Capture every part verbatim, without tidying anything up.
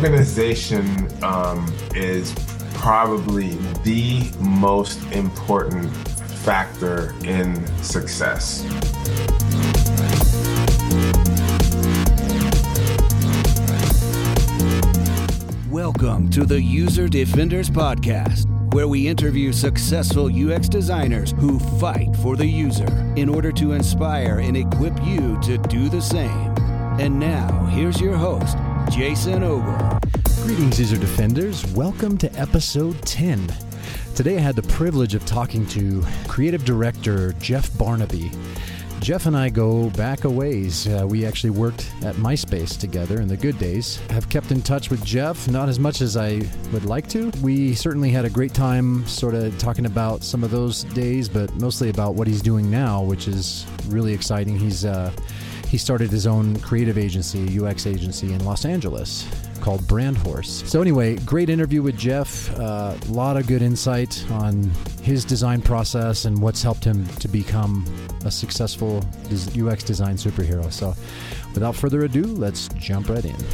Organization um, is probably the most important factor in success. Welcome to the User Defenders Podcast, where we interview successful U X designers who fight for the user in order to inspire and equip you to do the same. And now, here's your host, Jason Ogle. Greetings, User Defenders. Welcome to episode ten. Today I had the privilege of talking to creative director Jeff Barnaby. Jeff and I go back a ways. Uh, we actually worked at MySpace together in the good days. Have kept in touch with Jeff, not as much as I would like to. We certainly had a great time sort of talking about some of those days, but mostly about what he's doing now, which is really exciting. He's uh, he started his own creative agency, U X agency in Los Angeles called Brand Horse. So anyway, great interview with Jeff. A uh, lot of good insight on his design process and what's helped him to become a successful U X design superhero. So without further ado, let's jump right in.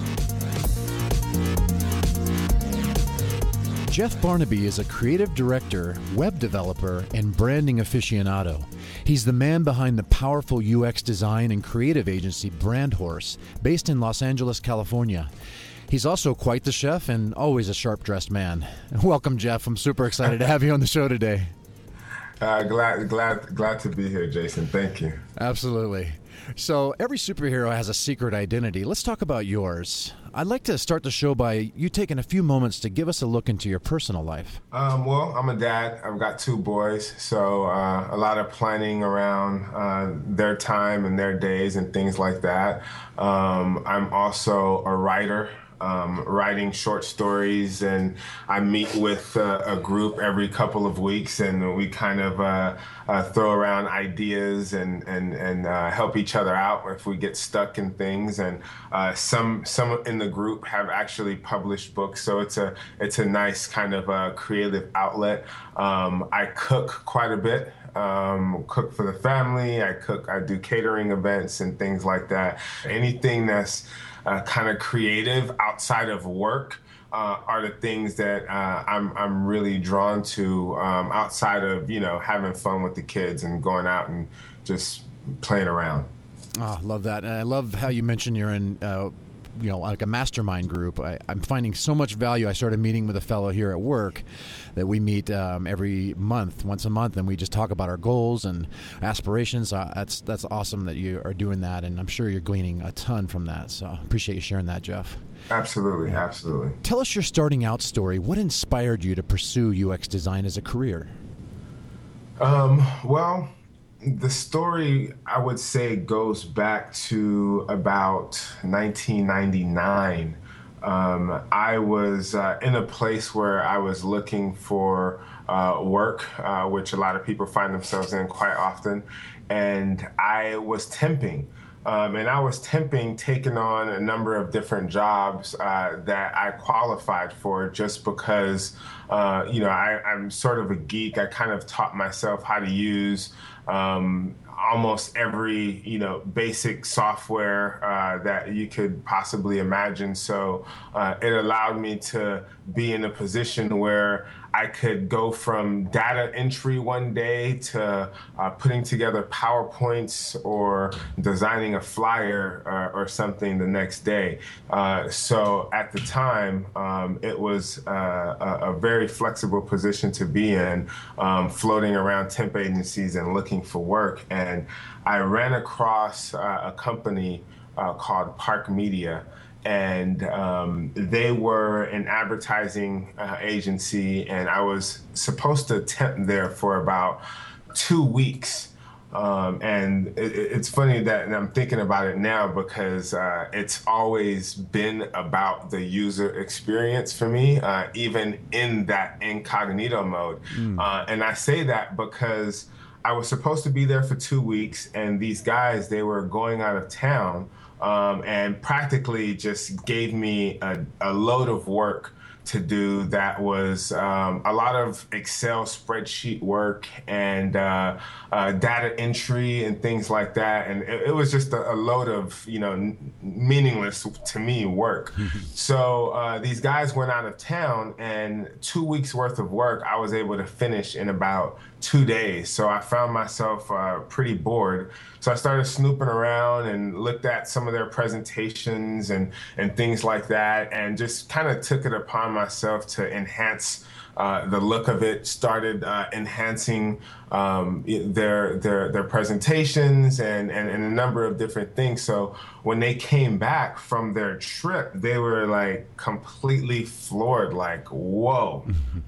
Jeff Barnaby is a creative director, web developer, and branding aficionado. He's the man behind the powerful U X design and creative agency Brand Horse, based in Los Angeles, California. He's also quite the chef and always a sharp-dressed man. Welcome, Jeff. I'm super excited to have you on the show today. Uh, glad, glad, glad to be here, Jason. Thank you. Absolutely. So every superhero has a secret identity. Let's talk about yours. I'd like to start the show by you taking a few moments to give us a look into your personal life. Um, well, I'm a dad. I've got two boys, so uh, a lot of planning around uh, their time and their days and things like that. Um, I'm also a writer. Um, writing short stories, and I meet with uh, a group every couple of weeks, and we kind of uh, uh, throw around ideas and and and uh, help each other out if we get stuck in things. And uh, some some in the group have actually published books, so it's a it's a nice kind of a creative outlet. Um, I cook quite a bit. Um, cook for the family. I cook. I do catering events and things like that. Anything that's Uh, kind of creative outside of work uh, are the things that uh, I'm I'm really drawn to um, outside of, you know, having fun with the kids and going out and just playing around. Oh, love that. And I love how you mentioned you're in, uh, you know, like a mastermind group. I, I'm finding so much value. I started meeting with a fellow here at work that we meet um, every month, once a month, and we just talk about our goals and aspirations. Uh, that's that's awesome that you are doing that, and I'm sure you're gleaning a ton from that. So I appreciate you sharing that, Jeff. Absolutely, yeah. absolutely. Tell us your starting out story. What inspired you to pursue U X design as a career? Um, well, the story, I would say, goes back to about nineteen ninety-nine. Um, I was uh, in a place where I was looking for uh, work, uh, which a lot of people find themselves in quite often, and I was temping. Um, and I was temping, taking on a number of different jobs uh, that I qualified for just because, uh, you know, I, I'm sort of a geek. I kind of taught myself how to use um, almost every, you know, basic software uh, that you could possibly imagine. So uh, it allowed me to be in a position where I could go from data entry one day to uh, putting together PowerPoints or designing a flyer or, or something the next day. Uh, so at the time, um, it was uh, a, a very flexible position to be in, um, floating around temp agencies and looking for work. And I ran across uh, a company uh, called Park Media. And um, they were an advertising uh, agency, and I was supposed to temp there for about two weeks. Um, and it, it's funny that and I'm thinking about it now because uh, it's always been about the user experience for me, uh, even in that incognito mode. Mm. Uh, and I say that because I was supposed to be there for two weeks, and these guys, they were going out of town. Um, and practically just gave me a, a load of work to do that was um, a lot of Excel spreadsheet work and uh, uh, data entry and things like that. And it, it was just a, a load of, you know, n- meaningless to me work. So uh, these guys went out of town, and two weeks worth of work I was able to finish in about two days. So I found myself uh, pretty bored. So I started snooping around and looked at some of their presentations and, and things like that, and just kind of took it upon myself to enhance uh, the look of it, started uh, enhancing um, their, their their presentations and, and, and a number of different things. So when they came back from their trip, they were like completely floored, like, whoa.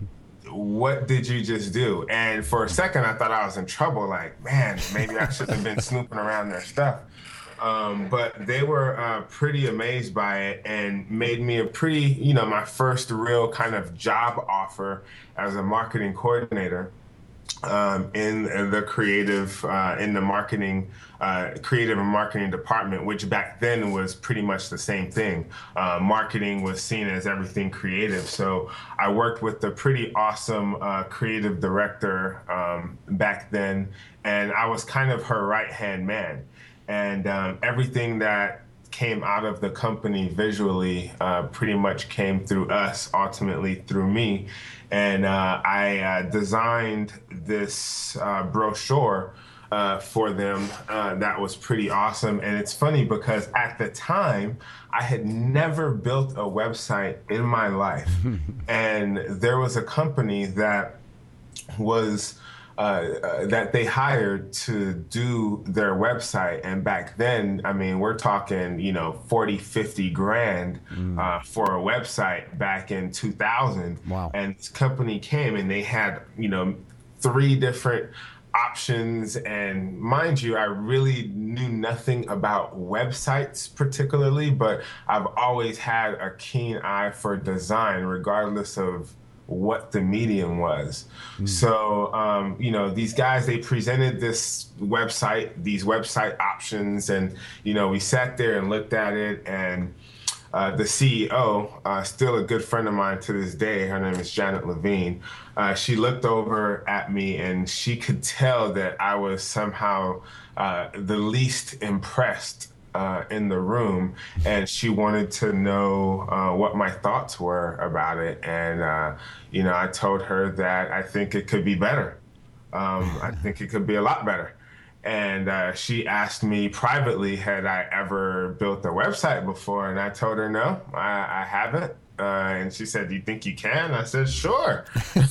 What did you just do? And for a second, I thought I was in trouble. Like, man, maybe I shouldn't have been snooping around their stuff. Um, but they were uh, pretty amazed by it and made me a pretty, you know, my first real kind of job offer as a marketing coordinator um, in, in the creative, uh, in the marketing, uh, creative and marketing department, which back then was pretty much the same thing. Uh, marketing was seen as everything creative. So I worked with a pretty awesome uh, creative director um, back then, and I was kind of her right-hand man. And um, everything that came out of the company visually uh, pretty much came through us, ultimately through me. And uh, I uh, designed this uh, brochure uh, for them uh, that was pretty awesome. And it's funny because at the time, I had never built a website in my life. And there was a company that was Uh, uh, that they hired to do their website. And back then, I mean, we're talking, you know, forty, fifty grand mm. uh, for a website back in two thousand. Wow. And this company came and they had, you know, three different options. And mind you, I really knew nothing about websites particularly, but I've always had a keen eye for design, regardless of what the medium was. Mm. So, um, you know, these guys, they presented this website, these website options, and, you know, we sat there and looked at it, and uh, the C E O, uh, still a good friend of mine to this day, her name is Janet Levine, uh, she looked over at me and she could tell that I was somehow uh, the least impressed Uh, in the room, and she wanted to know uh, what my thoughts were about it. And, uh, you know, I told her that I think it could be better. Um, I think it could be a lot better. And uh, she asked me privately, had I ever built a website before? And I told her, no, I, I haven't. Uh, and she said, do you think you can? I said, sure.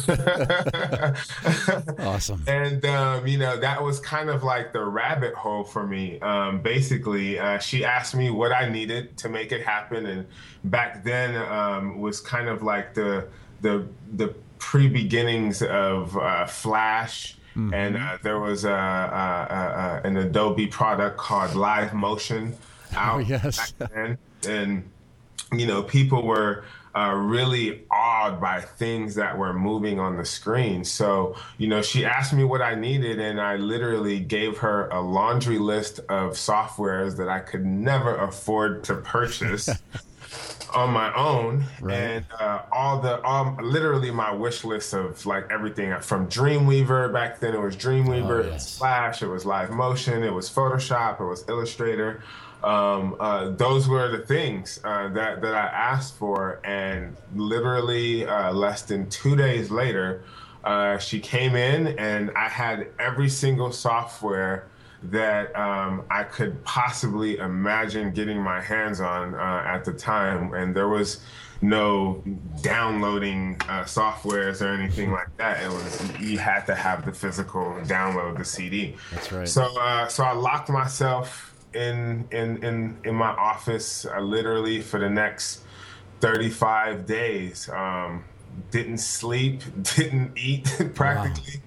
Awesome. And, um, you know, that was kind of like the rabbit hole for me. Um, basically, uh, she asked me what I needed to make it happen. And back then um, was kind of like the, the, the pre-beginnings of uh, Flash. Mm-hmm. And uh, there was a, a, a, an Adobe product called Live Motion out oh, yes. back then. And you know, people were uh, really awed by things that were moving on the screen. So, you know, she asked me what I needed, and I literally gave her a laundry list of softwares that I could never afford to purchase on my own. Right. And uh, all the, all, literally my wish list of like everything from Dreamweaver. Back then it was Dreamweaver, oh, yes. It was Flash, it was Live Motion, it was Photoshop, it was Illustrator. Um, uh, those were the things uh, that, that I asked for, and literally uh, less than two days later, uh, she came in and I had every single software that um, I could possibly imagine getting my hands on uh, at the time, and there was no downloading uh, softwares or anything like that. It was, you had to have the physical download, the C D. That's right. So, uh, so I locked myself in in in in my office uh, literally for the next thirty-five days. Um, didn't sleep, didn't eat practically. Wow.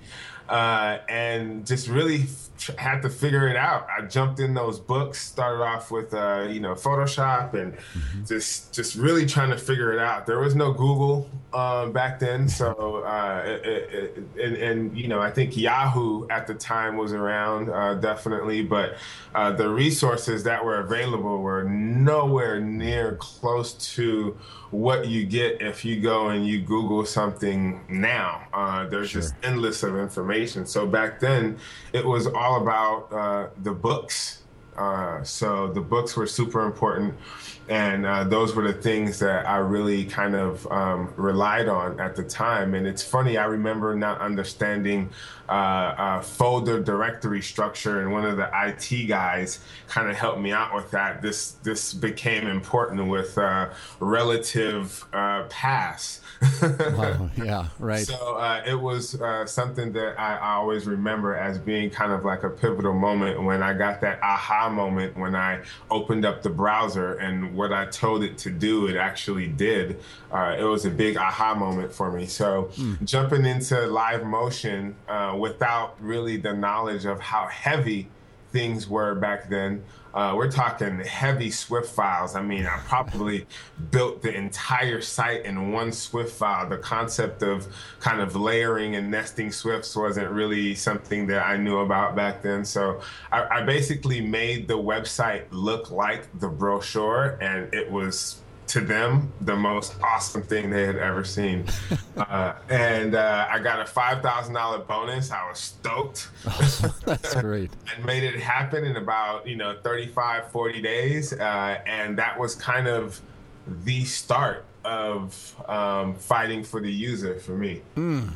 uh, and just really f- had to figure it out. I jumped in those books, started off with, uh, you know, Photoshop, and mm-hmm. just just really trying to figure it out. There was no Google um, back then, so uh, it, it, it, and, and you know, I think Yahoo at the time was around, uh, definitely, but uh, the resources that were available were nowhere near close to what you get if you go and you Google something now. Uh, there's sure. just endless of information. So back then, it was all about uh, the books. Uh, so the books were super important. And uh, those were the things that I really kind of um, relied on at the time. And it's funny, I remember not understanding uh, uh, folder directory structure, and one of the I T guys kind of helped me out with that. This this became important with uh, relative uh, pass. Wow. Yeah, right. So uh, it was uh, something that I, I always remember as being kind of like a pivotal moment when I got that aha moment when I opened up the browser and what I told it to do, it actually did. Uh, it was a big aha moment for me. So mm. jumping into live motion uh, without really the knowledge of how heavy things were back then. Uh, we're talking heavy Swift files. I mean, I probably built the entire site in one Swift file. The concept of kind of layering and nesting Swifts wasn't really something that I knew about back then. So I, I basically made the website look like the brochure, and it was, to them, the most awesome thing they had ever seen. Uh, and uh, I got a five thousand dollars bonus. I was stoked. Oh, that's great. And made it happen in about, you know, thirty-five, forty days. Uh, and that was kind of the start of um, fighting for the user for me. Mm.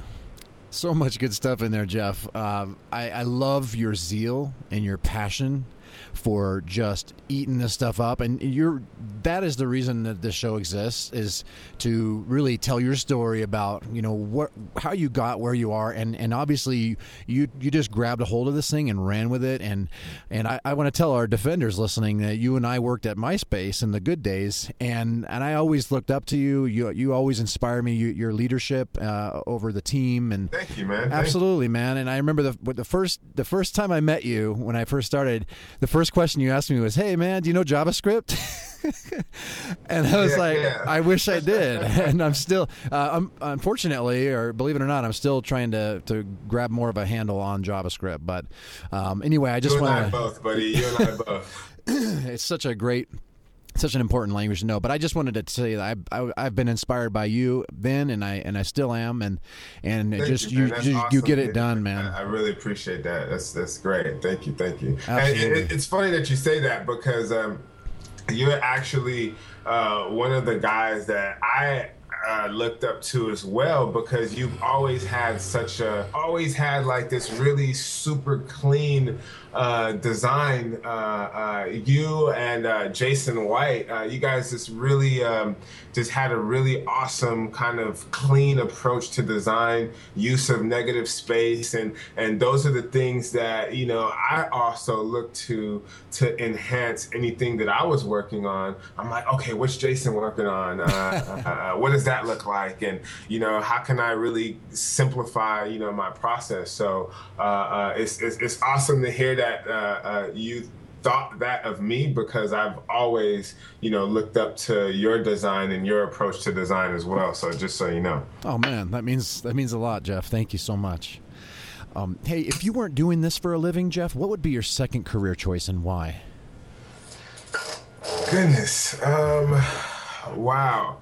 So much good stuff in there, Jeff. Um, I, I love your zeal and your passion for just eating this stuff up, and you're that is the reason that this show exists, is to really tell your story about, you know, what how you got where you are, and and obviously you you just grabbed a hold of this thing and ran with it, and and I, I want to tell our defenders listening that you and I worked at MySpace in the good days, and and I always looked up to you. You you always inspire me. You, your leadership uh, over the team, and thank you, man. Absolutely, Thank man. And I remember the the first the first time I met you when I first started, the first question you asked me was, "Hey, man, do you know JavaScript?" And I was yeah, like, yeah. I wish I did. And I'm still, uh, I'm, unfortunately, or believe it or not, I'm still trying to, to grab more of a handle on JavaScript. But um, anyway, I just want to. want You and I both, buddy. You and I both. It's such a great. Such an important language to know, but I just wanted to say that I, I, I've been inspired by you then, and I and I still am, and and thank just you, you you, awesome, you get it done, man. I, I really appreciate that. That's that's great. Thank you, thank you. Absolutely. And it, it's funny that you say that, because um, you're actually uh, one of the guys that I uh, looked up to as well, because you've always had such a always had like this really super clean uh, design. Uh, uh, you and uh, Jason White, uh, you guys just really um, just had a really awesome kind of clean approach to design, use of negative space, and and those are the things that, you know, I also look to to enhance anything that I was working on. I'm like, okay, what's Jason working on? Uh, uh, what does that look like? And, you know, how can I really simplify, you know, my process? So uh, uh, it's, it's it's awesome to hear that. that uh, uh, you thought that of me, because I've always, you know, looked up to your design and your approach to design as well. So just so you know. Oh man, that means that means a lot, Jeff. Thank you so much. Um, hey, if you weren't doing this for a living, Jeff, what would be your second career choice and why? Goodness, um, wow.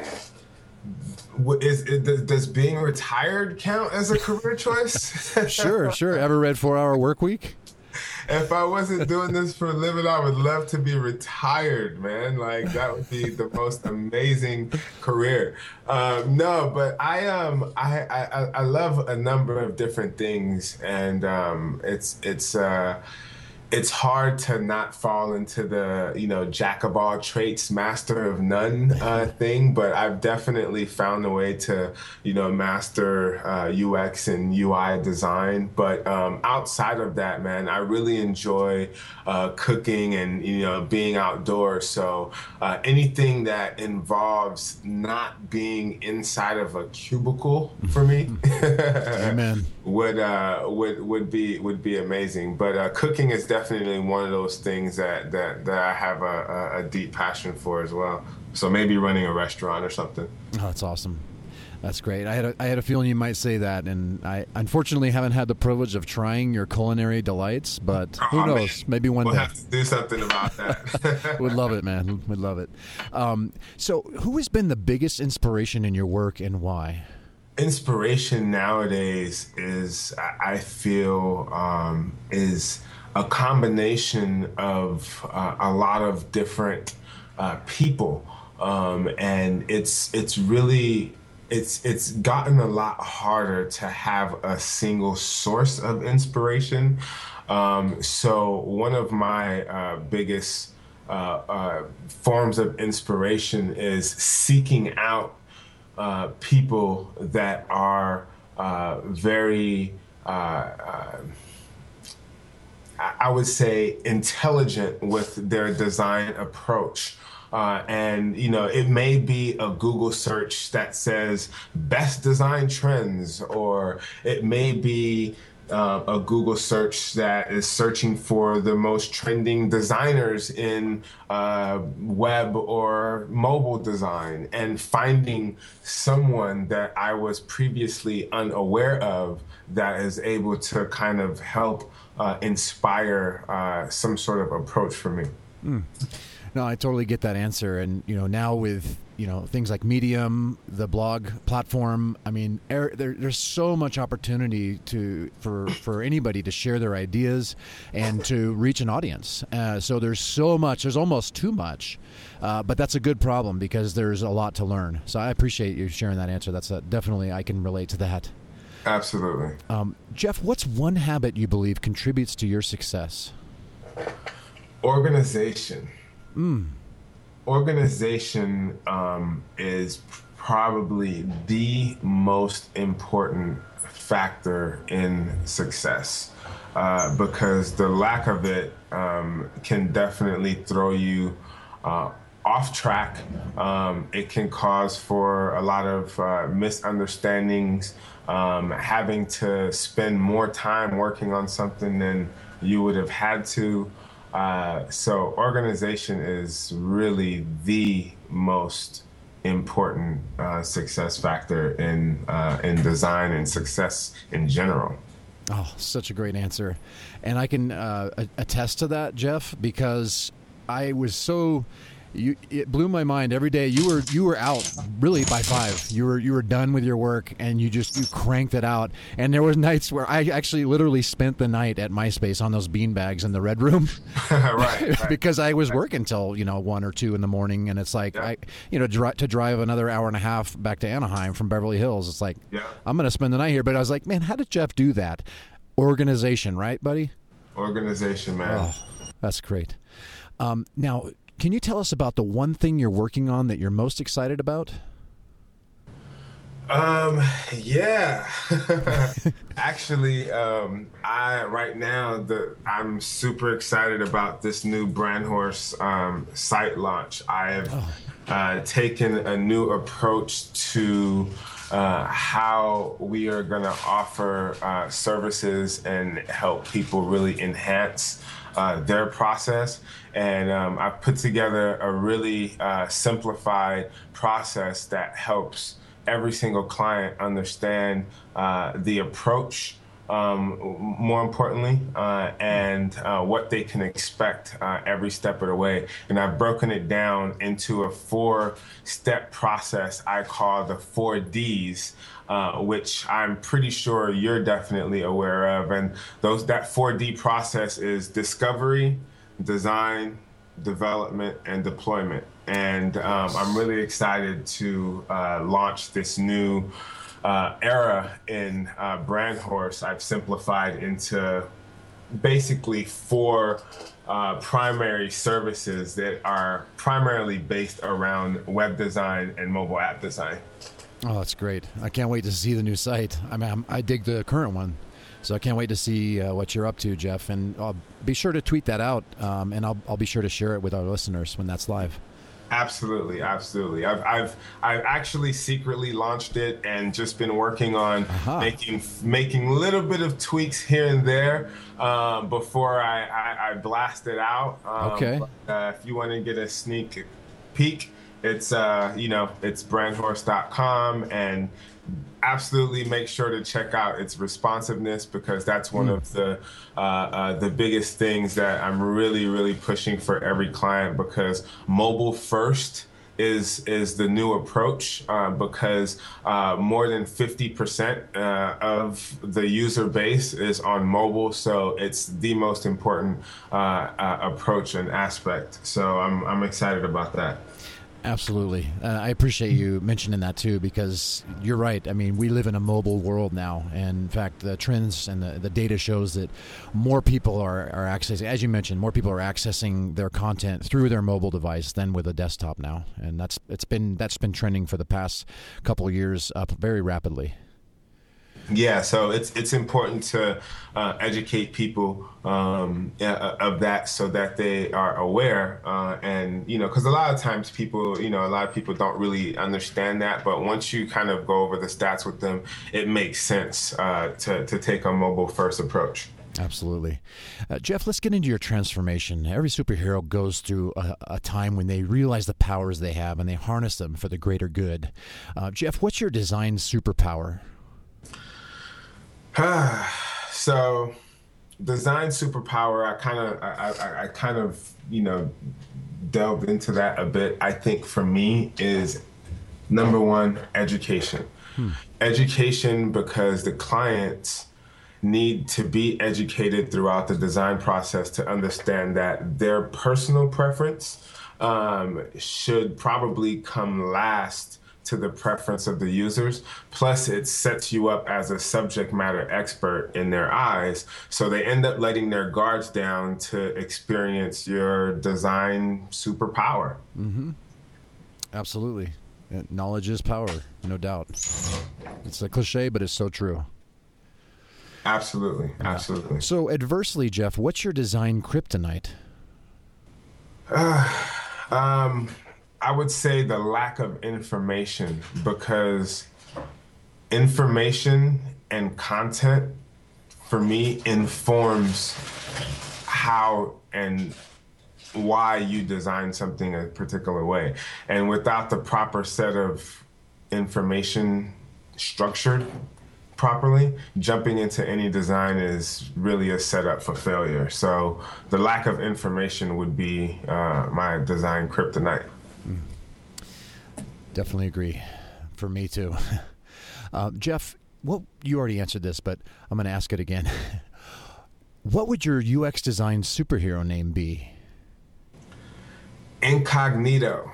Is, is does being retired count as a career choice? Sure, sure. Ever read Four Hour Work Week? If I wasn't doing this for a living, I would love to be retired, man. Like, that would be the most amazing career. Um, no, but I um I, I I love a number of different things, and um, it's it's uh. It's hard to not fall into the, you know, jack of all traits, master of none uh, thing, but I've definitely found a way to, you know, master uh, U X and U I design. But um, outside of that, man, I really enjoy uh, cooking and, you know, being outdoors. So uh, anything that involves not being inside of a cubicle for me. Amen. would uh, would would be would be amazing. But uh, cooking is definitely one of those things that that, that I have a, a deep passion for as well. So maybe running a restaurant or something. Oh, that's awesome. That's great. I had a, I had a feeling you might say that, and I unfortunately haven't had the privilege of trying your culinary delights, but who oh, knows? Man. Maybe one we'll day. We'll have to do something about that. Would love it, man. Would love it. Um, so who has been the biggest inspiration in your work and why? Inspiration nowadays is, I feel, um, is a combination of uh, a lot of different uh, people, um, and it's it's really it's it's gotten a lot harder to have a single source of inspiration. Um, so one of my uh, biggest uh, uh, forms of inspiration is seeking out Uh, people that are uh, very, uh, uh, I would say, intelligent with their design approach. Uh, and, you know, it may be a Google search that says best design trends, or it may be Uh, a Google search that is searching for the most trending designers in uh, web or mobile design, and finding someone that I was previously unaware of that is able to kind of help uh, inspire uh, some sort of approach for me. Mm. No, I totally get that answer. And, you know, now with, you know, things like Medium, the blog platform, I mean, er, there, there's so much opportunity to for, for anybody to share their ideas and to reach an audience. Uh, so there's so much, there's almost too much, uh, but that's a good problem because there's a lot to learn. So I appreciate you sharing that answer. That's a, definitely, I can relate to that. Absolutely. Um, Jeff, what's one habit you believe contributes to your success? Organization. Mm. Organization um, is probably the most important factor in success, uh, because the lack of it um, can definitely throw you uh, off track. Um, it can cause for a lot of uh, misunderstandings, um, having to spend more time working on something than you would have had to. Uh, so organization is really the most important uh, success factor in uh, in design and success in general. Oh, such a great answer. And I can uh, attest to that, Jeff, because I was so... You, it blew my mind every day. You were you were out really by five. You were you were done with your work, and you just you cranked it out. And there were nights where I actually literally spent the night at MySpace on those beanbags in the red room, right, right? Because I was working till you know one or two in the morning, and it's like yeah. I you know dri- to drive another hour and a half back to Anaheim from Beverly Hills. It's like yeah. I'm going to spend the night here. But I was like, man, how did Jeff do that? Organization, right, buddy? Organization, man. Oh, that's great. Um, now. Can you tell us about the one thing you're working on that you're most excited about? Um, yeah. Actually, um, I right now the I'm super excited about this new Brandhorse um, site launch. I have oh. uh, taken a new approach to uh, how we are going to offer uh, services and help people really enhance Uh, their process. And um, I've put together a really uh, simplified process that helps every single client understand uh, the approach, um, more importantly, uh, and uh, what they can expect uh, every step of the way. And I've broken it down into a four-step process I call the four Ds, Uh, which I'm pretty sure you're definitely aware of. And those that four D process is discovery, design, development, and deployment. And um, I'm really excited to uh, launch this new uh, era in uh, Brandhorse. I've simplified into basically four uh, primary services that are primarily based around web design and mobile app design. Oh, that's great. I can't wait to see the new site. I mean, I'm, I dig the current one, so I can't wait to see uh, what you're up to, Jeff. And I'll be sure to tweet that out, um, and I'll, I'll be sure to share it with our listeners when that's live. Absolutely, absolutely. I've I've I've actually secretly launched it and just been working on Aha. making making little bit of tweaks here and there um, before I, I I blast it out. Um, Okay. but, uh, if you want to get a sneak peek, it's uh you know it's brand horse dot com, and absolutely make sure to check out its responsiveness, because that's one of the uh, uh, the biggest things that I'm really really pushing for every client, because mobile first is is the new approach, uh, because uh, more than fifty percent uh, of the user base is on mobile, so it's the most important uh, uh, approach and aspect. So I'm I'm excited about that. Absolutely. Uh, I appreciate you mentioning that too, because you're right. I mean, we live in a mobile world now. And in fact, the trends and the, the data shows that more people are, are accessing, as you mentioned, more people are accessing their content through their mobile device than with a desktop now. And that's it's been that's been trending for the past couple of years up very rapidly. Yeah, so it's it's important to uh, educate people um, of that, so that they are aware, uh, and you know, because a lot of times people, you know, a lot of people don't really understand that, but once you kind of go over the stats with them, it makes sense uh, to to take a mobile first approach. Absolutely. Uh, Jeff, let's get into your transformation. Every superhero goes through a, a time when they realize the powers they have and they harness them for the greater good. Uh, Jeff, what's your design superpower? So, design superpower. I kind of, I, I, I kind of, you know, delved into that a bit. I think for me is number one, education. Hmm. Education, because the clients need to be educated throughout the design process to understand that their personal preference um, should probably come last to the preference of the users. Plus, it sets you up as a subject matter expert in their eyes. So they end up letting their guards down to experience your design superpower. Mm-hmm. Absolutely. Knowledge is power, no doubt. It's a cliche, but it's so true. Absolutely. Absolutely. So adversely, Jeff, what's your design kryptonite? Uh, um, I would say the lack of information, because information and content for me informs how and why you design something a particular way. And without the proper set of information structured properly, jumping into any design is really a setup for failure. So the lack of information would be uh, my design kryptonite. Definitely agree. For me too. Uh, Jeff, well, you already answered this, but I'm going to ask it again. What would your U X design superhero name be? Incognito.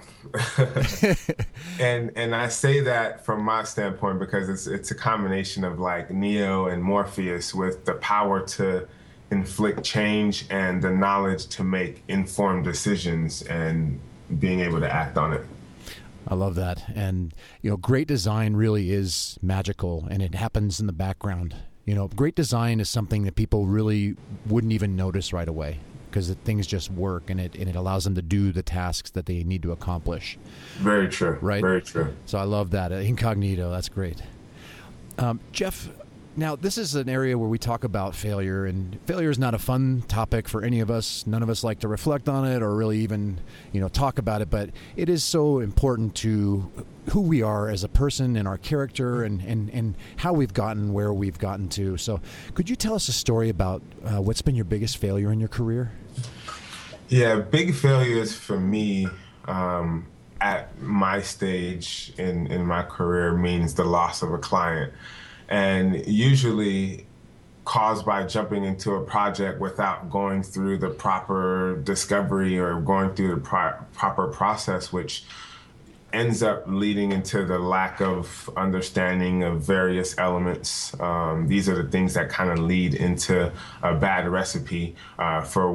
and and I say that from my standpoint because it's it's a combination of like Neo and Morpheus, with the power to inflict change and the knowledge to make informed decisions and being able to act on it. I love that. And, you know, great design really is magical, and it happens in the background. You know, great design is something that people really wouldn't even notice right away, because things just work, and it and it allows them to do the tasks that they need to accomplish. Very true. Right? Very true. So I love that. Incognito, that's great. Um, Jeff, now this is an area where we talk about failure, and failure is not a fun topic for any of us. None of us like to reflect on it or really even, you know, talk about it, but it is so important to who we are as a person and our character and, and, and how we've gotten where we've gotten to. So could you tell us a story about uh, what's been your biggest failure in your career? Yeah, big failures for me um, at my stage in, in my career means the loss of a client. And usually caused by jumping into a project without going through the proper discovery or going through the pro- proper process, which ends up leading into the lack of understanding of various elements. Um, these are the things that kind of lead into a bad recipe uh, for what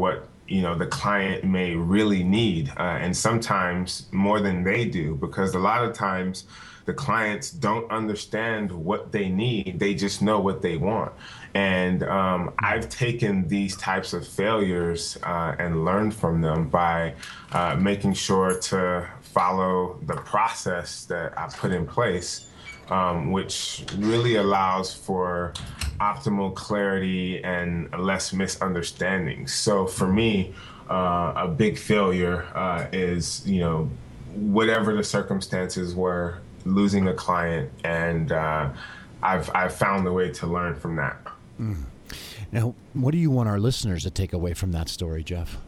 you know, the client may really need, uh, and sometimes more than they do, because a lot of times the clients don't understand what they need. They just know what they want. And um, I've taken these types of failures uh, and learned from them by uh, making sure to follow the process that I put in place, um, which really allows for optimal clarity and less misunderstandings. So for me, uh, a big failure uh, is, you know, whatever the circumstances were, losing a client, and uh, I've I've found a way to learn from that. Mm. Now, what do you want our listeners to take away from that story, Jeff?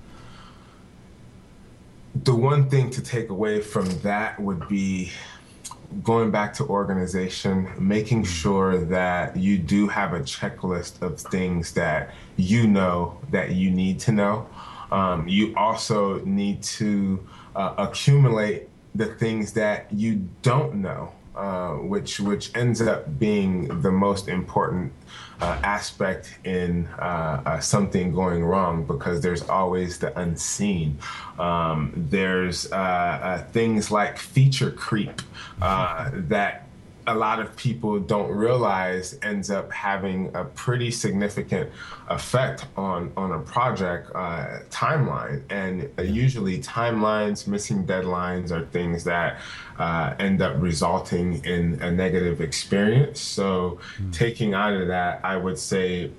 The one thing to take away from that would be going back to organization, making sure that you do have a checklist of things that you know that you need to know. Um, you also need to uh, accumulate the things that you don't know, uh, which which ends up being the most important uh, aspect in uh, uh, something going wrong, because there's always the unseen. Um, there's uh, uh, things like feature creep uh, that a lot of people don't realize ends up having a pretty significant effect on, on a project uh, timeline. And uh, usually timelines, missing deadlines are things that uh, end up resulting in a negative experience. So mm. taking out of that, I would say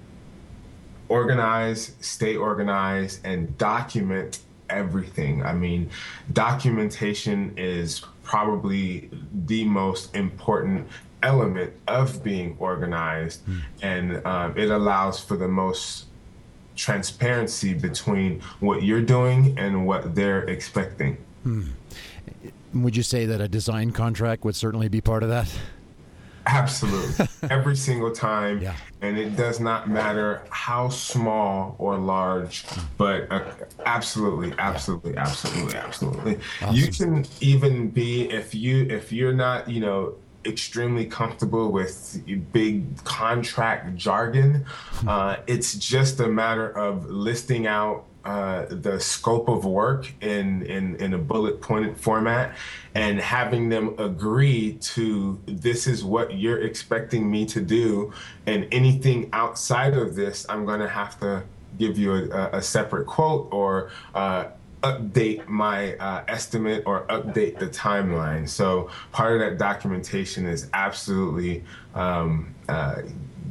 organize, stay organized, and document everything. I mean, documentation is probably the most important element of being organized, mm. and um, it allows for the most transparency between what you're doing and what they're expecting. Mm. Would you say that a design contract would certainly be part of that? Absolutely. Every single time. Yeah. And it does not matter how small or large, but uh, absolutely, absolutely, absolutely, absolutely. Awesome. You can even be, if you, if you're not, you know, extremely comfortable with big contract jargon, uh, it's just a matter of listing out Uh, the scope of work in, in, in a bullet pointed format and having them agree to, this is what you're expecting me to do, and anything outside of this, I'm going to have to give you a, a separate quote or uh, update my uh, estimate or update the timeline. So part of that documentation is absolutely um, uh,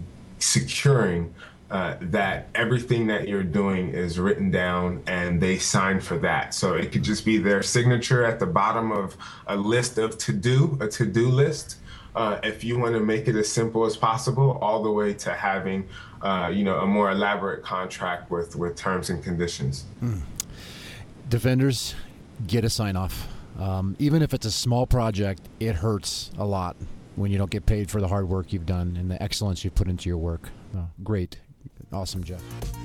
securing Uh, that everything that you're doing is written down and they sign for that. So it could just be their signature at the bottom of a list of to-do, a to-do list. Uh, if you want to make it as simple as possible, all the way to having, uh, you know, a more elaborate contract with, with terms and conditions. Mm. Defenders, get a sign-off. Um, even if it's a small project, it hurts a lot when you don't get paid for the hard work you've done and the excellence you've put into your work. Uh, great. Awesome, Jeff.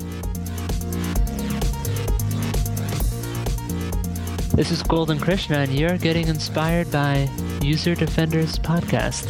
This is Golden Krishna, and you're getting inspired by User Defenders Podcast.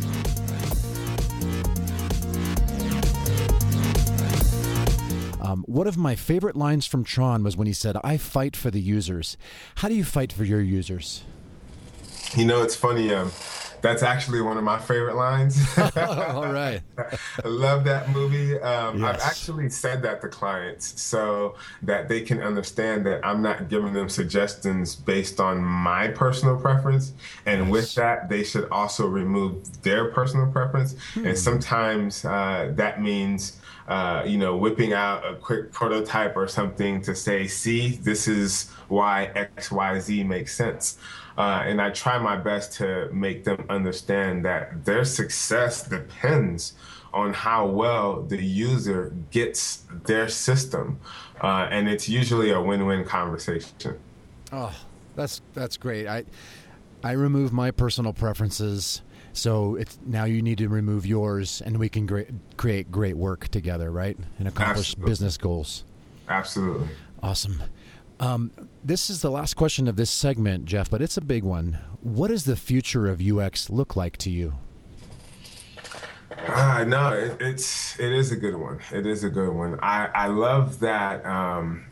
Um, one of my favorite lines from Tron was when he said, "I fight for the users." How do you fight for your users? You know, it's funny. Um, that's actually one of my favorite lines. All right. I love that movie. Um, Yes. I've actually said that to clients so that they can understand that I'm not giving them suggestions based on my personal preference. And Yes. with that, they should also remove their personal preference. Hmm. And sometimes uh, that means Uh, you know, whipping out a quick prototype or something to say, see, this is why X, Y, Z makes sense. Uh, and I try my best to make them understand that their success depends on how well the user gets their system. Uh, and it's usually a win-win conversation. Oh, that's that's great. I I remove my personal preferences. So it's now you need to remove yours, and we can great, create great work together, right? And accomplish Absolutely. business goals. Absolutely. Awesome. Um, this is the last question of this segment, Jeff, but it's a big one. What does the future of U X look like to you? Uh, no, it, it's it is a good one. It is a good one. I I love that um,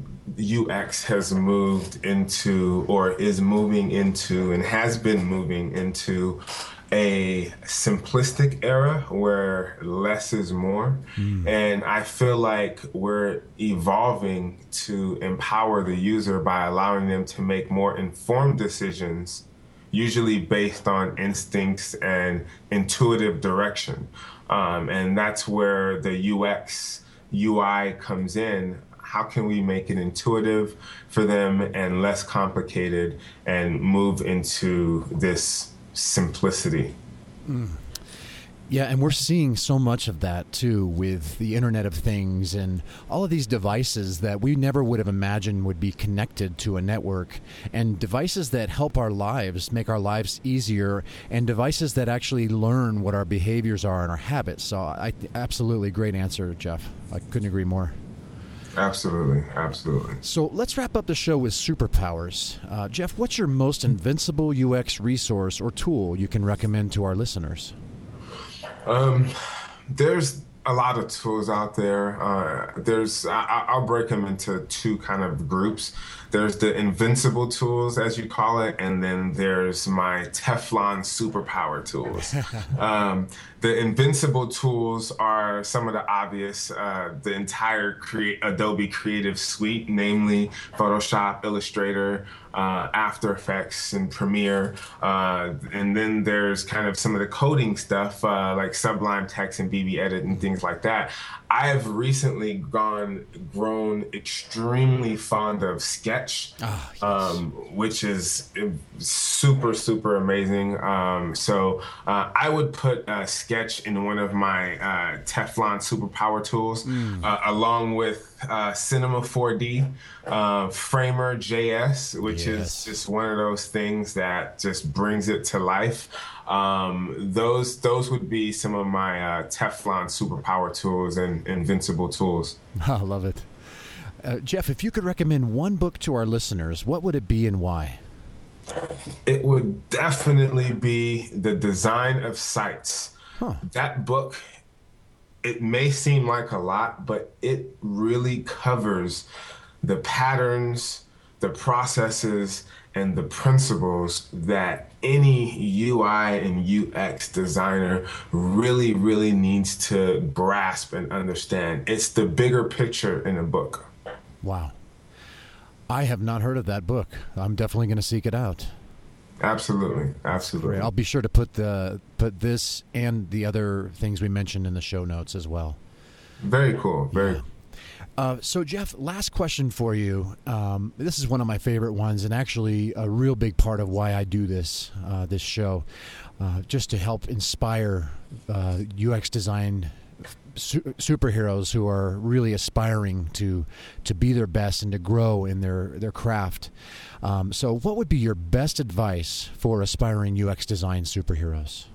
U X has moved into, or is moving into, and has been moving into a simplistic era where less is more. Mm. And I feel like we're evolving to empower the user by allowing them to make more informed decisions, usually based on instincts and intuitive direction. Um, and that's where the U X, U I comes in. How can we make it intuitive for them and less complicated and move into this simplicity? Mm. Yeah, and we're seeing so much of that, too, with the Internet of Things and all of these devices that we never would have imagined would be connected to a network, and devices that help our lives, make our lives easier, and devices that actually learn what our behaviors are and our habits. So I absolutely great answer, Jeff. I couldn't agree more. Absolutely, absolutely. So let's wrap up the show with superpowers. Uh, Jeff, what's your most invincible U X resource or tool you can recommend to our listeners? Um, there's a lot of tools out there. Uh, there's I, I'll break them into two kind of groups. There's the invincible tools, as you call it, and then there's my Teflon superpower tools. um, the invincible tools are some of the obvious, uh, the entire crea- Adobe Creative Suite, namely Photoshop, Illustrator, uh, After Effects, and Premiere. Uh, and then there's kind of some of the coding stuff, uh, like Sublime Text and B B Edit and things like that. I have recently gone, grown extremely fond of Sketch, oh, yes. um, which is super, super amazing. Um, so uh, I would put uh, Sketch in one of my uh, Teflon superpower tools, mm. uh, along with uh, Cinema four D, uh, Framer J S, which yes. is just one of those things that just brings it to life. Um, those those would be some of my uh, Teflon superpower tools and invincible tools. I love it. Uh, Jeff, if you could recommend one book to our listeners, what would it be and why? It would definitely be The Design of Sites. Huh. That book, it may seem like a lot, but it really covers the patterns, the processes, and the principles that any U I and U X designer really, really needs to grasp and understand. It's the bigger picture in a book. Wow. I have not heard of that book. I'm definitely going to seek it out. Absolutely. Absolutely. Great. I'll be sure to put the put this and the other things we mentioned in the show notes as well. Very cool. Very yeah. Uh, so, Jeff, last question for you. Um, this is one of my favorite ones, and actually a real big part of why I do this uh, this show, uh, just to help inspire uh, U X design su- superheroes who are really aspiring to to be their best and to grow in their their craft. Um, so, what would be your best advice for aspiring U X design superheroes?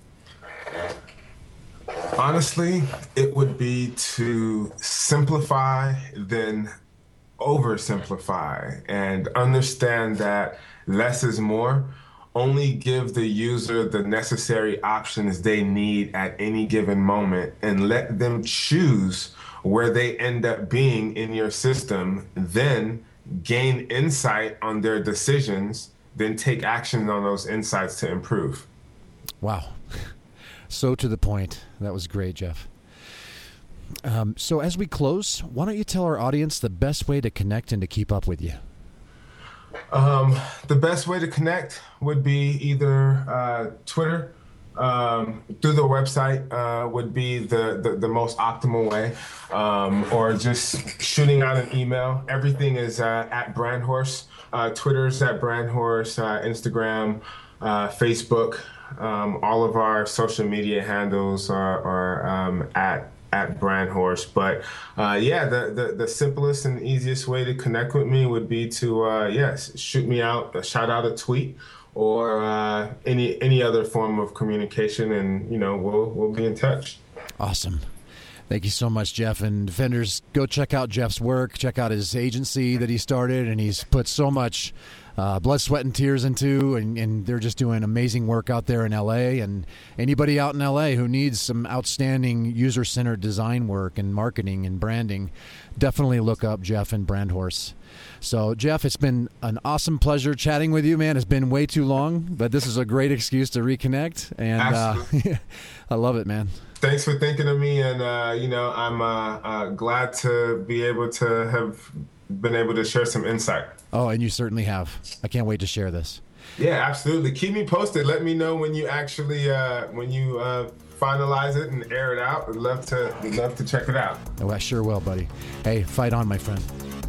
Honestly, it would be to simplify, then oversimplify, and understand that less is more. Only give the user the necessary options they need at any given moment and let them choose where they end up being in your system, then gain insight on their decisions, then take action on those insights to improve. Wow. So to the point. That was great, Jeff. Um, so as we close, why don't you tell our audience the best way to connect and to keep up with you? Um, the best way to connect would be either uh, Twitter, um, through the website uh, would be the, the, the most optimal way, um, or just shooting out an email. Everything is uh, at Brandhorse. Uh, Twitter's at Brandhorse, uh, Instagram, uh, Facebook. Um, all of our social media handles are, are um, at at Brandhorse. But uh, yeah, the, the the simplest and easiest way to connect with me would be to uh, yes, shoot me out, uh, shout out a tweet, or uh, any any other form of communication, and you know we'll we'll be in touch. Awesome. Thank you so much, Jeff. And Defenders, go check out Jeff's work. Check out his agency that he started, and he's put so much uh, blood, sweat, and tears into, and, and they're just doing amazing work out there in L A. And anybody out in L A who needs some outstanding user-centered design work and marketing and branding, definitely look up Jeff and Brandhorse. So, Jeff, it's been an awesome pleasure chatting with you, man. It's been way too long, but this is a great excuse to reconnect, and uh, I love it, man. Thanks for thinking of me, and uh, you know, I'm uh, uh, glad to be able to have been able to share some insight. Oh, and you certainly have. I can't wait to share this. Yeah, absolutely. Keep me posted. Let me know when you actually uh, when you uh, finalize it and air it out. I'd love to I'd love to check it out. Oh, I sure will, buddy. Hey, fight on, my friend.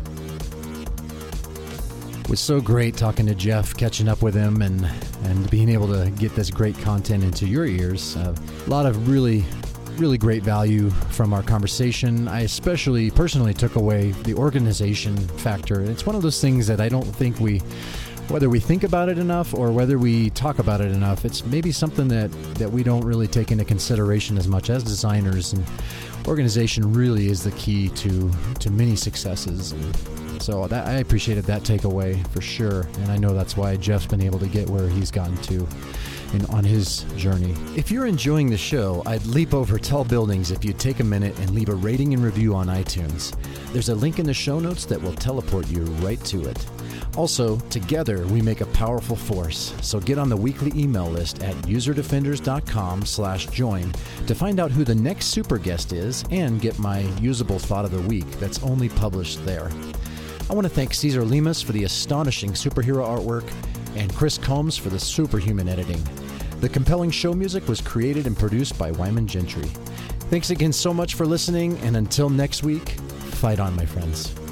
It was so great talking to Jeff, catching up with him, and, and being able to get this great content into your ears. Uh, a lot of really, really great value from our conversation. I especially personally took away the organization factor. It's one of those things that I don't think we, whether we think about it enough or whether we talk about it enough, it's maybe something that, that we don't really take into consideration as much as designers. And organization really is the key to, to many successes. And so that, I appreciated that takeaway for sure, and I know that's why Jeff's been able to get where he's gotten to in, on his journey. If you're enjoying the show, I'd leap over tall buildings if you'd take a minute and leave a rating and review on iTunes. There's a link in the show notes that will teleport you right to it. Also, together we make a powerful force, so get on the weekly email list at userdefenders.com slash join to find out who the next super guest is and get my usable thought of the week that's only published there. I want to thank Cesar Lemus for the astonishing superhero artwork and Chris Combs for the superhuman editing. The compelling show music was created and produced by Wyman Gentry. Thanks again so much for listening, and until next week, fight on, my friends.